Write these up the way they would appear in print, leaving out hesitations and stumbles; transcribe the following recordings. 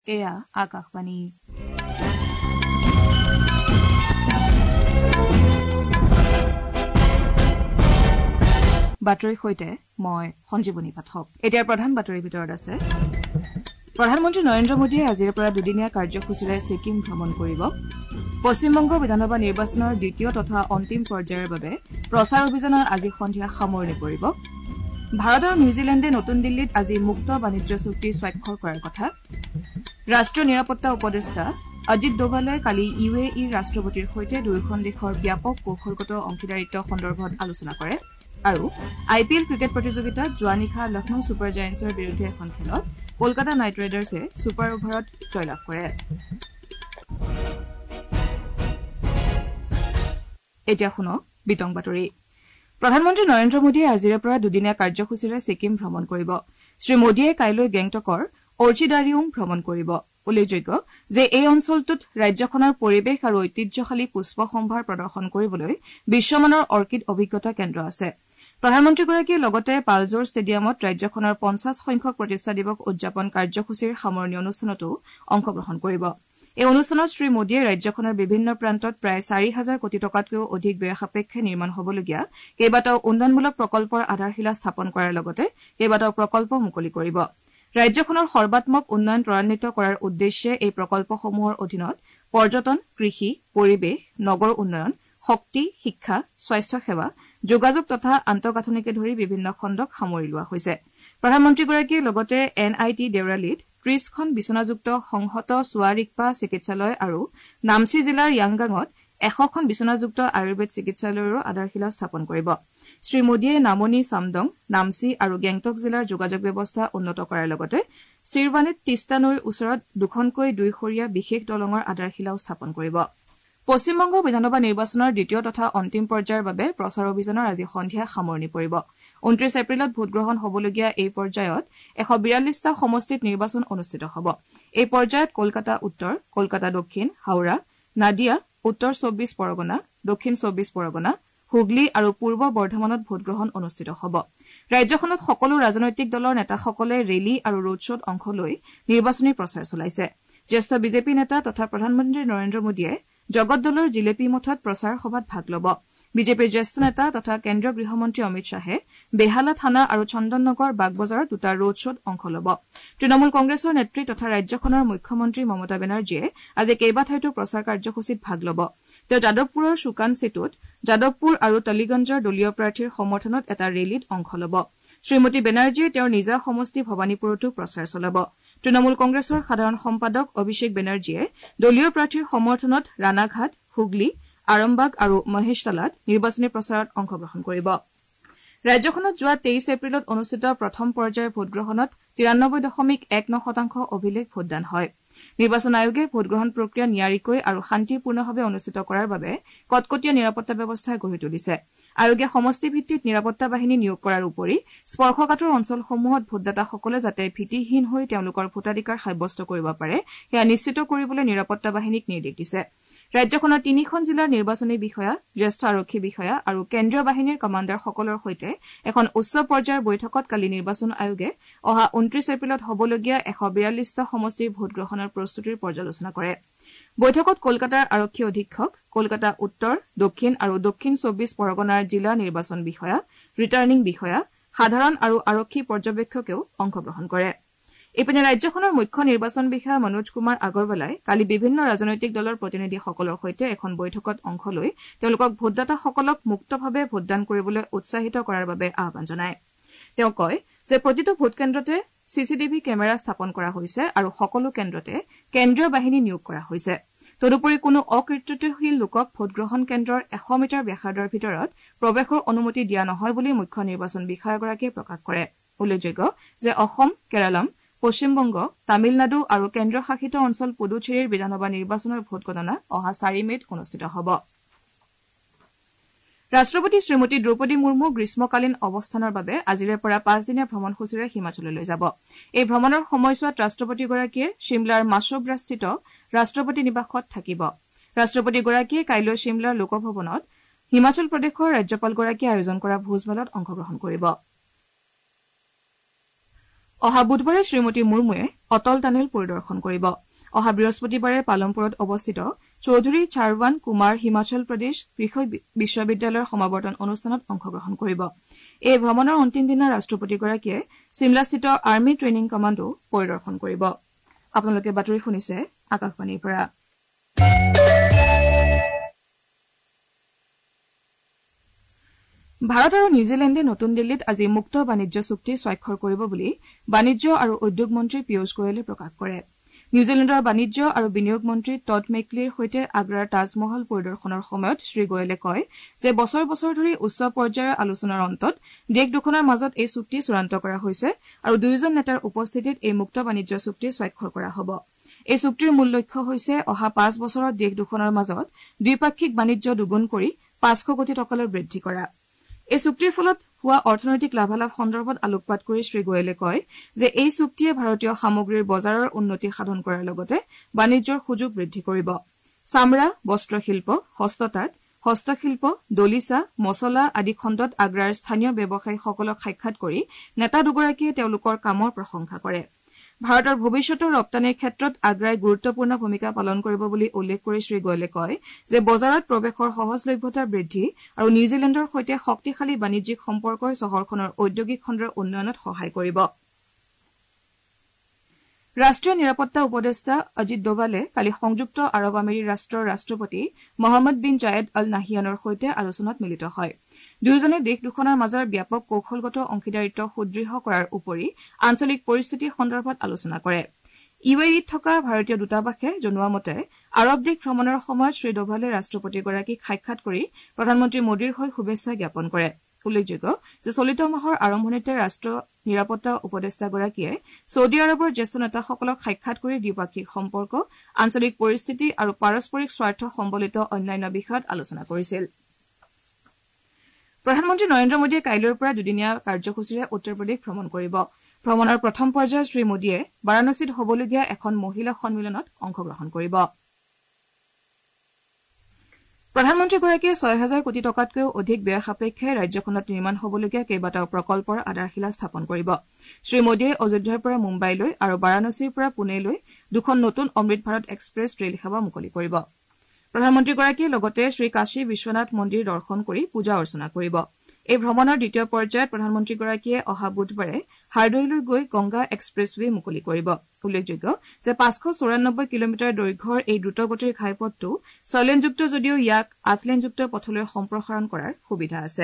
এয়া আকাশবাণী বাতৰিৰ সৈতে মই সঞ্জীৱনী পাঠক এতিয়া প্ৰধান বাতৰিৰ ভিতৰত আছে প্ৰধানমন্ত্ৰী নৰেন্দ্ৰ মোদীয়ে আজিৰ পৰা দুদিনীয়া কাৰ্যসূচীৰে ছিকিম ভ্ৰমণ কৰিব পশ্চিমবংগ বিধানসভা নিৰ্বাচনৰ দ্বিতীয় তথা অন্তিম পৰ্যায়ৰ বাবে প্ৰচাৰ অভিযানৰ আজি সন্ধিয়া সামৰণি পৰিব ভাৰত আৰু নিউজিলেণ্ডে নতুন দিল্লীত আজি মুক্ত বাণিজ্য চুক্তি স্বাক্ষৰ কৰাৰ কথা ৰাষ্ট্ৰীয় নিৰাপত্তা উপদেষ্টা অজিত ডোভালে কালি ইউএইৰ ৰাষ্ট্ৰপতিৰ সৈতে দুয়োখন দেশৰ ব্যাপক কৌশলগত অংশীদাৰিত্ব সন্দৰ্ভত আলোচনা কৰে আৰু আইপিএল ক্ৰিকেট প্ৰতিযোগিতাত যোৱা নিশা লক্ষ্ণৌ ছুপাৰ জায়েণ্টছৰ বিৰুদ্ধে এখন খেলত কলকাতা নাইট ৰাইডাৰ্ছে ছুপাৰ অভাৰত জয়লাভ কৰে এতিয়া শুনক বিতং বাতৰি প্ৰধানমন্ত্ৰী নৰেন্দ্ৰ মোদীয়ে আজিৰে পৰা দুদিনীয়া কাৰ্যসূচীৰে ছিকিম ভ্ৰমণ কৰিব শ্ৰীমোদীয়ে কাইলৈ গেংটকৰ অৰ্চিডাৰিউম ভ্ৰমণ কৰিব উল্লেখযোগ্য যে এই অঞ্চলটোত ৰাজ্যখনৰ পৰিৱেশ আৰু ঐতিহ্যশালী পুষ্প সম্ভাৰ প্ৰদৰ্শন কৰিবলৈ বিশ্বমানৰ অৰ্কিড অভিজ্ঞতা কেন্দ্ৰ আছে প্ৰধানমন্ত্ৰীগৰাকীয়ে লগতে পালজোৰ ষ্টেডিয়ামত ৰাজ্যখনৰ 50 সংখ্যক প্ৰতিষ্ঠা দিৱস উদযাপন কাৰ্যসূচীৰ সামৰণি অনুষ্ঠানতো অংশগ্ৰহণ কৰিব এই অনুষ্ঠানত শ্ৰীমোদীয়ে ৰাজ্যখনৰ বিভিন্ন প্ৰান্তত প্ৰায় 4,000 কোটি টকাতকৈও অধিক ব্যয় সাপেক্ষে নিৰ্মাণ হবলগীয়া কেইবাটাও উন্নয়নমূলক প্ৰকল্পৰ আধাৰশিলা স্থাপন কৰাৰ লগতে কেইবাটাও প্ৰকল্প মুকলি কৰিব ৰাজ্যখনৰ সৰ্বাত্মক উন্নয়ন ত্বৰান্বিত কৰাৰ উদ্দেশ্যে এই প্ৰকল্পসমূহৰ অধীনত পৰ্যটন কৃষি পৰিৱেশ নগৰ উন্নয়ন শক্তি শিক্ষা স্বাস্থ্য সেৱা যোগাযোগ তথা আন্তঃগাঁথনিকে ধৰি বিভিন্ন খণ্ডক সামৰি লোৱা হৈছে প্ৰধানমন্ত্ৰীগৰাকীয়ে লগতে এনআইটি দেউৰালীত 30খন বিচনাযুক্ত সংহত চোৱাৰিকপা চিকিৎসালয় আৰু নামচি জিলাৰ য়াংগাঙত 100খন বিচনাযুক্ত আয়ুৰ্বেদ চিকিৎসালয়ৰো আধাৰশিলা স্থাপন কৰিব শ্ৰীমোদীয়ে নামনি চামদং নামচি আৰু গেংটক জিলাৰ যোগাযোগ ব্যৱস্থা উন্নত কৰাৰ লগতে চিৰৱানীত তিষ্টা নৈৰ ওচৰত দুখনকৈ দুইশৰীয়া বিশেষ দলঙৰ আধাৰশিলাও স্থাপন কৰিব পশ্চিমবংগ বিধানসভা নিৰ্বাচনৰ দ্বিতীয় তথা অন্তিম পৰ্যায়ৰ বাবে প্ৰচাৰ অভিযানৰ আজি সন্ধিয়া সামৰণি পৰিব 29 এপ্ৰিলত ভোটগ্ৰহণ হবলগীয়া এই পৰ্যায়ত 142টা সমষ্টিত নিৰ্বাচন অনুষ্ঠিত হ'ব এই পৰ্যায়ত কলকাতা উত্তৰ কলকাতা দক্ষিণ হাওৰা নাদিয়া উত্তৰ 24 পৰগনা দক্ষিণ 24 পৰগনা হুগলী আৰু পূৰ্ব বৰ্ধমানত ভোটগ্ৰহণ অনুষ্ঠিত হ'ব ৰাজ্যখনত সকলো ৰাজনৈতিক দলৰ নেতাসকলে ৰেলী আৰু ৰোড শ্বত অংশ লৈ নিৰ্বাচনী প্ৰচাৰ চলাইছে জ্যেষ্ঠ বিজেপি নেতা তথা প্ৰধানমন্ত্ৰী নৰেন্দ্ৰ মোদীয়ে জগতদলৰ জিলেপি মঠত প্ৰচাৰ সভাত ভাগ ল'ব বিজেপিৰ জ্যেষ্ঠ নেতা তথা কেন্দ্ৰীয় গৃহমন্ত্ৰী অমিত শ্বাহে বেহালা থানা আৰু চন্দননগৰ বাগবজাৰত দুটা ৰোড শ্বত অংশ ল'ব তৃণমূল কংগ্ৰেছৰ নেত্ৰী তথা ৰাজ্যখনৰ মুখ্যমন্ত্ৰী মমতা বেনাৰ্জীয়ে আজি কেইবাঠাইতো প্ৰচাৰ কাৰ্যসূচীত ভাগ ল'ব তেওঁ যাদৱপুৰৰ শুকান সেতুত যাদৱপুৰ আৰু তলিগঞ্জৰ দলীয় প্ৰাৰ্থীৰ সমৰ্থনত এটা ৰেলীত অংশ ল'ব শ্ৰীমতী বেনাৰ্জীয়ে তেওঁৰ নিজা সমষ্টি ভৱানীপুৰতো প্ৰচাৰ চলাব তৃণমূল কংগ্ৰেছৰ সাধাৰণ সম্পাদক অভিষেক বেনাৰ্জীয়ে দলীয় প্ৰাৰ্থীৰ সমৰ্থনত ৰাণাঘাট হুগলী আৰমবাগ আৰু মহেশতলাত নিৰ্বাচনী প্ৰচাৰত অংশগ্ৰহণ কৰিব ৰাজ্যখনত যোৱা 23 এপ্ৰিলত অনুষ্ঠিত প্ৰথম পৰ্যায়ৰ ভোটগ্ৰহণত 93.19% অভিলেখ ভোটদান হয় নিৰ্বাচন আয়োগে ভোটগ্ৰহণ প্ৰক্ৰিয়া নিয়াৰিকৈ আৰু শান্তিপূৰ্ণভাৱে অনুষ্ঠিত কৰাৰ বাবে কটকটীয়া নিৰাপত্তা ব্যৱস্থা গঢ়ি তুলিছে আয়োগে সমষ্টি ভিত্তিত নিৰাপত্তা বাহিনী নিয়োগ কৰাৰ উপৰি স্পৰ্শকাতৰ অঞ্চলসমূহত ভোটদাতাসকলে যাতে ভীতিহীন হৈ তেওঁলোকৰ ভোটাধিকাৰ সাব্যস্ত কৰিব পাৰে সেয়া নিশ্চিত কৰিবলৈ নিৰাপত্তা বাহিনীক নিৰ্দেশ দিছে ৰাজ্যখনৰ 3খন জিলাৰ নিৰ্বাচনী বিষয়া জ্যেষ্ঠ আৰক্ষী বিষয়া আৰু কেন্দ্ৰীয় বাহিনীৰ কমাণ্ডাৰসকলৰ সৈতে এখন উচ্চ পৰ্যায়ৰ বৈঠকত কালি নিৰ্বাচন আয়োগে অহা 29 এপ্ৰিলত হবলগীয়া 142টা সমষ্টিৰ ভোটগ্ৰহণৰ প্ৰস্তুতিৰ পৰ্যালোচনা কৰে বৈঠকত কলকাতাৰ আৰক্ষী অধীক্ষক কলকাতা উত্তৰ দক্ষিণ আৰু দক্ষিণ 24 পৰগনাৰ জিলা নিৰ্বাচন বিষয়া ৰিটাৰ্ণিং বিষয়া সাধাৰণ আৰু আৰক্ষী পৰ্যবেক্ষকেও অংশগ্ৰহণ কৰে ইপিনে ৰাজ্যখনৰ মুখ্য নিৰ্বাচন বিষয়া মনোজ কুমাৰ আগৰৱালাই কালি বিভিন্ন ৰাজনৈতিক দলৰ প্ৰতিনিধিসকলৰ সৈতে এখন বৈঠকত অংশ লৈ তেওঁলোকক ভোটদাতাসকলক মুক্তভাৱে ভোটদান কৰিবলৈ উৎসাহিত কৰাৰ বাবে আহ্বান জনায় তেওঁ কয় যে প্ৰতিটো ভোটকেন্দ্ৰতে চিচিটিভি কেমেৰা স্থাপন কৰা হৈছে আৰু সকলো কেন্দ্ৰতে কেন্দ্ৰীয় বাহিনী নিয়োগ কৰা হৈছে তদুপৰি কোনো অকৃতিত্বশীল লোকক ভোটগ্ৰহণ কেন্দ্ৰৰ 100 মিটাৰ ব্যাসাৰ্ধৰ ভিতৰত প্ৰৱেশৰ অনুমতি দিয়া নহয় বুলি মুখ্য নিৰ্বাচন বিষয়াগৰাকীয়ে প্ৰকাশ কৰে উল্লেখযোগ্য যে অসম কেৰালাম পশ্চিমবংগ তামিলনাডু আৰু কেন্দ্ৰীয় শাসিত অঞ্চল পুডুচেৰীৰ বিধানসভা নিৰ্বাচনৰ ভোটগণনা অহা 4 মেত অনুষ্ঠিত হ'ব ৰাষ্ট্ৰপতি শ্ৰীমতী দ্ৰৌপদী মুৰ্মু গ্ৰীষ্মকালীন অৱস্থানৰ বাবে আজিৰে পৰা 5 দিনীয়া ভ্ৰমণসূচীৰে হিমাচললৈ যাব এই ভ্ৰমণৰ সময়ছোৱাত ৰাষ্ট্ৰপতিগৰাকীয়ে শিমলাৰ মাছব্ৰাস্থিত ৰাষ্ট্ৰপতি নিবাসত থাকিব ৰাষ্ট্ৰপতিগৰাকীয়ে কাইলৈ শিমলাৰ লোকভৱনত হিমাচল প্ৰদেশৰ ৰাজ্যপালগৰাকীয়ে আয়োজন কৰা ভোজমেলত অংশগ্ৰহণ কৰিব অহা বুধবাৰে শ্ৰীমতী মুৰ্মুৱে অটল টানেল পৰিদৰ্শন কৰিব অহা বৃহস্পতিবাৰে পালমপুৰত অৱস্থিত চৌধুৰী চাৰৱান কুমাৰ হিমাচল প্ৰদেশ কৃষি বিশ্ববিদ্যালয়ৰ সমাৱৰ্তন অনুষ্ঠানত অংশগ্ৰহণ কৰিব এই ভ্ৰমণৰ অন্তিম দিনা ৰাষ্ট্ৰপতিগৰাকীয়ে চিমলাস্থিত আৰ্মি ট্ৰেইনিং কমাণ্ডো পৰিদৰ্শন কৰিব আপোনালোকে বাতৰি শুনিছে আকাশবাণীৰ পৰা ভাৰত আৰু নিউজিলেণ্ডে নতুন দিল্লীত আজি মুক্ত বাণিজ্য চুক্তি স্বাক্ষৰ কৰিব বুলি বাণিজ্য আৰু উদ্যোগ মন্ত্ৰী পীয়ুষ গোৱেলে প্ৰকাশ কৰে নিউজিলেণ্ডৰ বাণিজ্য আৰু বিনিয়োগ মন্ত্ৰী টড মেকলিৰ সৈতে আগ্ৰাৰ তাজমহল পৰিদৰ্শনৰ সময়ত শ্ৰীগোৱেলে কয় যে বছৰ বছৰ ধৰি উচ্চ পৰ্যায়ৰ আলোচনাৰ অন্তত দেশ দুখনৰ মাজত এই চুক্তি চূড়ান্ত কৰা হৈছে আৰু দুয়োজন নেতাৰ উপস্থিতিত এই মুক্ত বাণিজ্য চুক্তি স্বাক্ষৰ কৰা হ'ব এই চুক্তিৰ মূল লক্ষ্য হৈছে অহা 5 বছৰত দেশ দুখনৰ মাজত দ্বিপাক্ষিক বাণিজ্য দুগুণ কৰি 500 কোটি টকালৈ বৃদ্ধি কৰা এই চুক্তিৰ ফলত হোৱা অৰ্থনৈতিক লাভালাভ সন্দৰ্ভত আলোকপাত কৰি শ্ৰীগোৱেলে কয় যে এই চুক্তিয়ে ভাৰতীয় সামগ্ৰীৰ বজাৰৰ উন্নতি সাধন কৰাৰ লগতে বাণিজ্যৰ সুযোগ বৃদ্ধি কৰিব চামৰা বস্ত্ৰশিল্প হস্ততাঁত হস্তশিল্প দলিচা মছলা আদি খণ্ডত আগ্ৰাৰ স্থানীয় ব্যৱসায়ীসকলক সাক্ষাৎ কৰি নেতা দুগৰাকীয়ে তেওঁলোকৰ কামৰ প্ৰশংসা কৰে ভাৰতৰ ভৱিষ্যতৰ ৰপ্তানিৰ ক্ষেত্ৰত আগ্ৰাই গুৰুত্বপূৰ্ণ ভূমিকা পালন কৰিব বুলি উল্লেখ কৰি শ্ৰীগোৱেলে কয় যে বজাৰত প্ৰৱেশৰ সহজলভ্যতা বৃদ্ধি আৰু নিউজিলেণ্ডৰ সৈতে শক্তিশালী বাণিজ্যিক সম্পৰ্কই চহৰখনৰ ঔদ্যোগিক খণ্ডৰ উন্নয়নত সহায় কৰিব ৰাষ্ট্ৰীয় নিৰাপত্তা উপদেষ্টা অজিত ডোভালে কালি সংযুক্ত আৰৱ আমেৰি ৰাষ্ট্ৰৰ ৰাষ্ট্ৰপতি মহম্মদ বিন জায়েদ অল নাহিয়ানৰ সৈতে আলোচনাত মিলিত হয় দুয়োজনে দেশ দুখনৰ মাজৰ ব্যাপক কৌশলগত অংশীদাৰিত্ব সুদৃঢ় কৰাৰ উপৰি আঞ্চলিক পৰিস্থিতি সন্দৰ্ভত আলোচনা কৰে ইউএইত থকা ভাৰতীয় দূতাবাসে জনোৱা মতে আৰৱ দেশ ভ্ৰমণৰ সময়ত শ্ৰী ডোভালে ৰাষ্ট্ৰপতিগৰাকীক সাক্ষাৎ কৰি প্ৰধানমন্ত্ৰী মোদীৰ হৈ শুভেচ্ছা জ্ঞাপন কৰে উল্লেখযোগ্য যে চলিত মাহৰ আৰম্ভণিতে ৰাষ্ট্ৰীয় নিৰাপত্তা উপদেষ্টাগৰাকীয়ে ছৌদি আৰৱৰ জ্যেষ্ঠ নেতাসকলক সাক্ষাৎ কৰি দ্বিপাক্ষিক সম্পৰ্ক আঞ্চলিক পৰিস্থিতি আৰু পাৰস্পৰিক স্বাৰ্থ সম্বলিত অন্যান্য বিষয়ত আলোচনা কৰিছিল প্ৰধানমন্ত্ৰী নৰেন্দ্ৰ মোদীয়ে কাইলৈৰ পৰা দুদিনীয়া কাৰ্যসূচীৰে উত্তৰ প্ৰদেশ ভ্ৰমণ কৰিব ভ্ৰমণৰ প্ৰথম পৰ্যায়ত শ্ৰী মোদীয়ে বাৰাণসীত হ'বলগীয়া এখন মহিলা সন্মিলনত অংশগ্ৰহণ কৰিব প্ৰধানমন্ত্ৰীগৰাকীয়ে 6,000 কোটি টকাতকৈও অধিক ব্যয় সাপেক্ষে ৰাজ্যখনত নিৰ্মাণ হ'বলগীয়া কেইবাটাও প্ৰকল্পৰ আধাৰশিলা স্থাপন কৰিব শ্ৰীমোদীয়ে অযোধ্যাৰ পৰা মুম্বাইলৈ আৰু বাৰাণসীৰ পৰা পুনেলৈ দুখন নতুন অমৃত ভাৰত এক্সপ্ৰেছ ৰেল সেৱা মুকলি কৰিব প্ৰধানমন্ত্ৰীগৰাকীয়ে লগতে শ্ৰী কাশী বিশ্বনাথ মন্দিৰ দৰ্শন কৰি পূজা অৰ্চনা কৰিব এই ভ্ৰমণৰ দ্বিতীয় পৰ্যায়ত প্ৰধানমন্ত্ৰীগৰাকীয়ে অহা বুধবাৰে হাৰদৈলৈ গৈ গংগা এক্সপ্ৰেছৱে মুকলি কৰিব উল্লেখযোগ্য যে 594 কিলোমিটাৰ দৈৰ্ঘ্যৰ এই দ্ৰুতগতিৰ ঘাইপথটো 6 লেনযুক্ত যদিও ইয়াক 8 লেনযুক্ত পথলৈ সম্প্ৰসাৰণ কৰাৰ সুবিধা আছে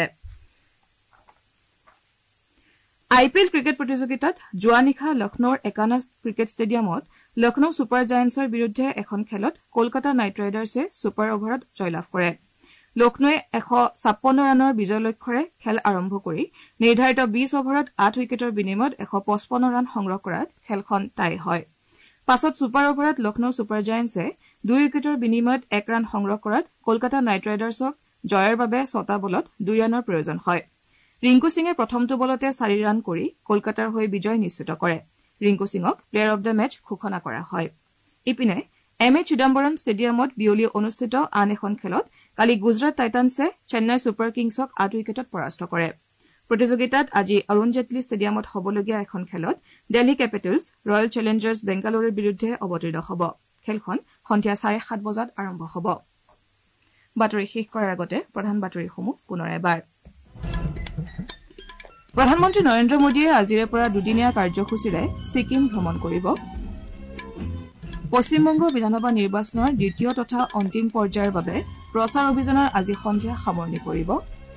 আইপিএল ক্ৰিকেট প্ৰতিযোগিতাত যোৱা নিশা লক্ষ্ণৌৰ একানা ক্ৰিকেট ষ্টেডিয়ামত লক্ষ্ণৌ ছুপাৰ জায়াণ্টছৰ বিৰুদ্ধে এখন খেলত কলকাতা নাইট ৰাইডাৰ্ছে ছুপাৰ অভাৰত জয়লাভ কৰে লক্ষ্ণৌৱে 156 ৰানৰ বিজয় লক্ষ্যৰে খেল আৰম্ভ কৰি নিৰ্ধাৰিত 20 অভাৰত 8 উইকেটৰ বিনিময়ত 155 ৰান সংগ্ৰহ কৰাত খেলখন টাই হয় পাছত ছুপাৰ অভাৰত লক্ষ্ণৌ ছুপাৰ জায়াণ্টছে 2 উইকেটৰ বিনিময়ত 1 ৰান সংগ্ৰহ কৰাত কলকাতা নাইট ৰাইডাৰ্ছক জয়ৰ বাবে 6টা বলত 2 ৰানৰ প্ৰয়োজন হয় ৰিংকু সিঙে প্ৰথমটো বলতে 4 ৰান কৰি কলকাতাৰ হৈ বিজয় নিশ্চিত কৰে ৰিংকু সিঙক প্লেয়াৰ অব দ্য মেচ ঘোষণা কৰা হয় ইপিনে এমএ চিদাম্বৰম ষ্টেডিয়ামত বিয়লি অনুষ্ঠিত আন এখন খেলত কালি গুজৰাট টাইটানছে চেন্নাই ছুপাৰ কিংছক 8 উইকেটত পৰাস্ত কৰে প্ৰতিযোগিতাত আজি অৰুণ জেটলী ষ্টেডিয়ামত হ'বলগীয়া এখন খেলত দিল্লী কেপিটেলছ ৰয়েল চেলেঞ্জাৰ্ছ বেংগালুৰুৰ বিৰুদ্ধে অৱতীৰ্ণ হ'ব খেলখন সন্ধিয়া 7:30 বজাত আৰম্ভ হ'ব বাতৰি শেষ কৰাৰ আগতে প্ৰধান বাতৰিসমূহ পুনৰ এবাৰ প্ৰধানমন্ত্ৰী নৰেন্দ্ৰ মোদীয়ে আজিৰে পৰা দুদিনীয়া কাৰ্যসূচীৰে ছিকিম ভ্ৰমণ কৰিব পশ্চিমবংগ বিধানসভা নিৰ্বাচনৰ দ্বিতীয় তথা অন্তিম পৰ্যায়ৰ বাবে প্ৰচাৰ অভিযানৰ আজি সন্ধিয়া সামৰণি পৰিব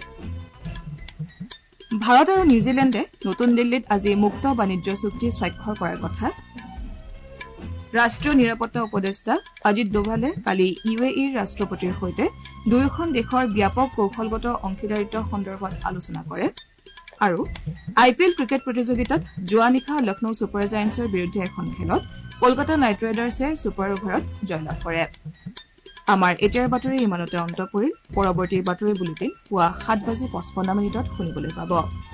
ভাৰত আৰু নিউজিলেণ্ডে নতুন দিল্লীত আজি মুক্ত বাণিজ্য চুক্তি স্বাক্ষৰ কৰাৰ কথা ৰাষ্ট্ৰীয় নিৰাপত্তা উপদেষ্টা অজিত ডোভালে কালি ইউএইৰ ৰাষ্ট্ৰপতিৰ সৈতে দুয়োখন দেশৰ ব্যাপক কৌশলগত অংশীদাৰিত্ব সন্দৰ্ভত আলোচনা কৰে আৰু আইপিএল ক্ৰিকেট প্ৰতিযোগিতাত যোৱা নিশা লক্ষ্ণৌ ছুপাৰ জায়াণ্টছৰ বিৰুদ্ধে এখন খেলত কলকাতা নাইট ৰাইডাৰ্ছে ছুপাৰ অভাৰত জয়লাভ কৰে আমাৰ এতিয়াৰ বাতৰি ইমানতে অন্ত পৰিল পৰৱৰ্তী বাতৰি বুলেটিন পুৱা 7:55 শুনিবলৈ পাব